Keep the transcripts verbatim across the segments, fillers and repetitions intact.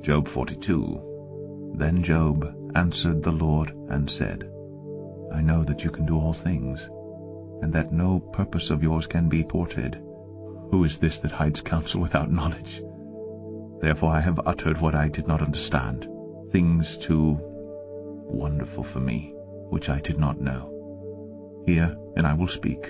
Job forty-two. Then Job answered the Lord and said, I know that you can do all things, and that no purpose of yours can be thwarted. Who is this that hides counsel without knowledge? Therefore I have uttered what I did not understand, things too wonderful for me, which I did not know. Hear, and I will speak.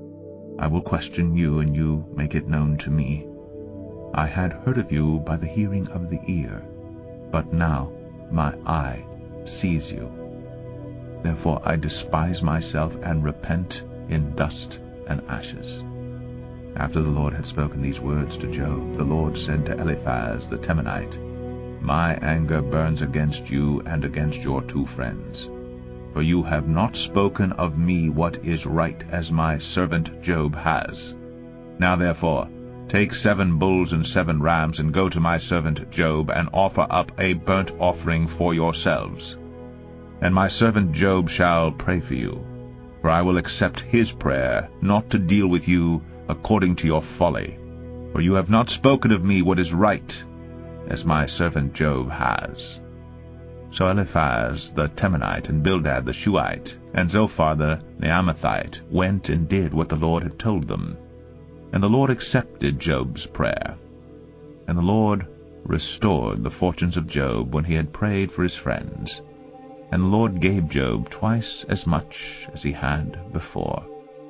I will question you, and you make it known to me. I had heard of you by the hearing of the ear, but now my eye sees you. Therefore I despise myself and repent in dust and ashes. After the Lord had spoken these words to Job, the Lord said to Eliphaz the Temanite, My anger burns against you and against your two friends, for you have not spoken of me what is right, as my servant Job has. Now therefore, take seven bulls and seven rams, and go to my servant Job, and offer up a burnt offering for yourselves. And my servant Job shall pray for you, for I will accept his prayer, not to deal with you according to your folly. For you have not spoken of me what is right, as my servant Job has. So Eliphaz the Temanite, and Bildad the Shuhite, and Zophar the Naamathite went and did what the Lord had told them. And the Lord accepted Job's prayer. And the Lord restored the fortunes of Job when he had prayed for his friends. And the Lord gave Job twice as much as he had before.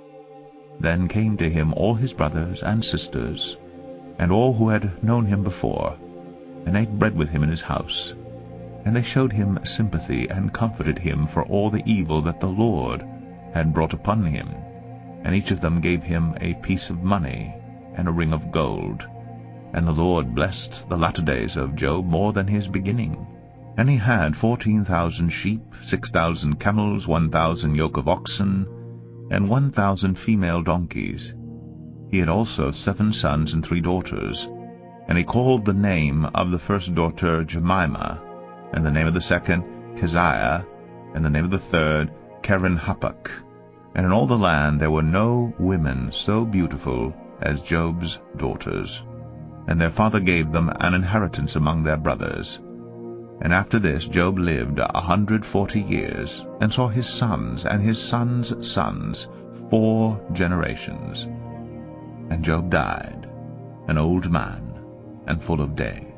Then came to him all his brothers and sisters, and all who had known him before, and ate bread with him in his house. And they showed him sympathy, and comforted him for all the evil that the Lord had brought upon him. And each of them gave him a piece of money and a ring of gold. And the Lord blessed the latter days of Job more than his beginning. And he had fourteen thousand sheep, six thousand camels, one thousand yoke of oxen, and one thousand female donkeys. He had also seven sons and three daughters. And he called the name of the first daughter Jemimah, and the name of the second Keziah, and the name of the third Keren-Happuch. And in all the land there were no women so beautiful as Job's daughters. And their father gave them an inheritance among their brothers. And after this Job lived a hundred forty years, and saw his sons and his sons' sons four generations. And Job died, an old man, and full of days.